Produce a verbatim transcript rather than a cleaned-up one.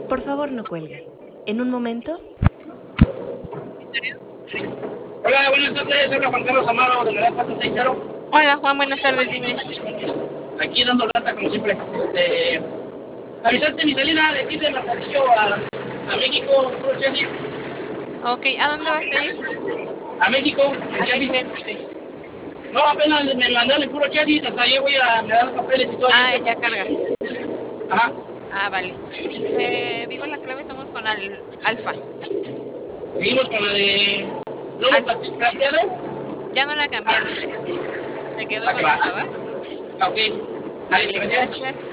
Por favor, no cuelgue. En un momento... Hola, buenas tardes. Habla Juan Carlos Amaro de la edad cuatro seis cero. Hola, Juan, buenas tardes, dime. Aquí dando lata, como siempre. Este, ¿avisaste mi salida de aquí de Manzanillo a, a México, puro chasis? Ok, ¿a dónde vas a ir? A México, ¿A en qué chasis. cliente? No, apenas me mandaron el puro chasis. Hasta allí voy a me dan los papeles y todo. Ah, ya cargas. Ajá. Ah, vale. Eh, vivo en la clave, estamos con al, Alfa. Seguimos con la de... ¿No lo plateado? Ya no la cambiaron. Se quedó Ah, con que va. esa, ¿va? Ah, ok. Vale, gracias. Gracias.